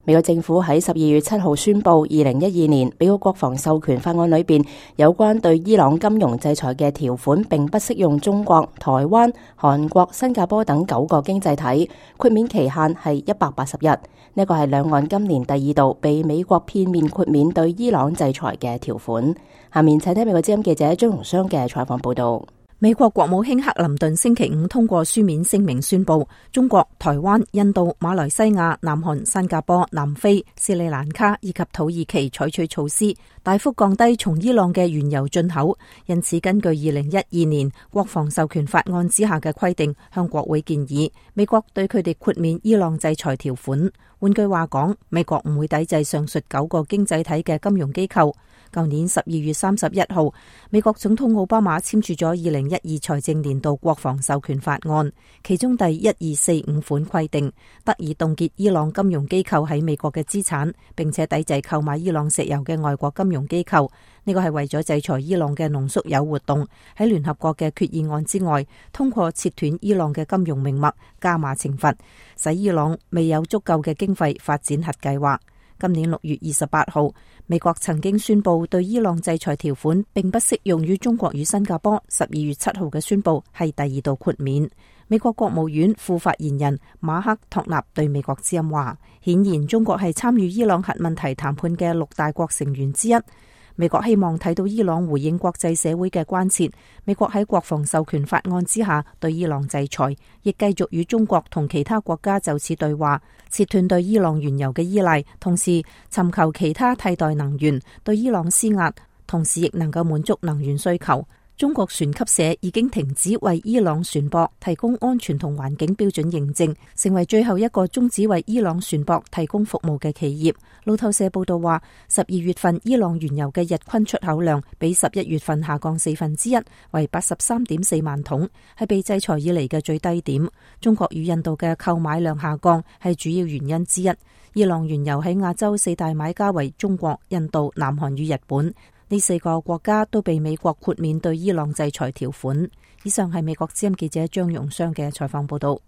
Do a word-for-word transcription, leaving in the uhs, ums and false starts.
美國政府喺十二月七號宣布，二零一二年美國國防授權法案裏邊有關對伊朗金融制裁嘅條款，並不適用中國、台灣、韓國、新加坡等九個經濟體，豁免期限係一百八十日。呢個係兩岸今年第二度被美國片面豁免對伊朗制裁嘅條款。下面請聽美國之音記者張榮雙嘅採訪報道。 美國國務卿克林頓星期五通過書面聲明宣布，中國、台灣、印度、馬來西亞、南韓、新加坡、南非、斯里蘭卡以及土耳其採取措施，大幅降低從伊朗嘅原油進口。因此，根據二零一二年國防授權法案之下嘅規定，向國會建議美國對佢哋豁免伊朗制裁條款。換句話講，美國唔會抵制上述九個經濟體嘅金融機構。舊年十二月三十一號，美國總統奧巴馬簽署咗二零一二財政年度國防授權法案，其中第一二四五款規定，得以凍結伊朗金融機構喺美國嘅資產，並且抵制購買伊朗石油嘅外國金融機構。呢個係為咗制裁伊朗嘅濃縮鈾活動。喺聯合國嘅決議案之外，通過切斷伊朗嘅金融命脈，加碼懲罰，使伊朗未有足夠嘅經費發展核計劃。今年六月二十八號，美國曾經宣布對伊朗制裁條款並不適用於中國與新加坡。十二月七號嘅宣布係第二度豁免。美國國務院副發言人馬克托納對美國之音話，顯然中國係參與伊朗核問題談判嘅六大國成員之一。美國希望睇到伊朗回應國際社會嘅關切。美國喺國防授權法案之下對伊朗制裁，亦繼續與中國同其他國家就此對話，切斷對伊朗原油嘅依賴，同時尋求其他替代能源，對伊朗施壓，同時亦能夠滿足能源需求。中國船級社已經停止為伊朗船舶提供安全同環境標準認證，成為最後一個終止為伊朗船舶提供服務嘅企業。路透社報道話，十二月份伊朗原油嘅日均出口量比十一月份下降四分之一，為八十三點四萬桶，係被制裁以嚟嘅最低點。中國與印度嘅購買量下降係主要原因之一。伊朗原油喺亞洲四大買家為中國、印度、南韓與日本。呢四個國家都被美國豁免對伊朗制裁條款。以上係美國之音記者張榮雙嘅採訪報道。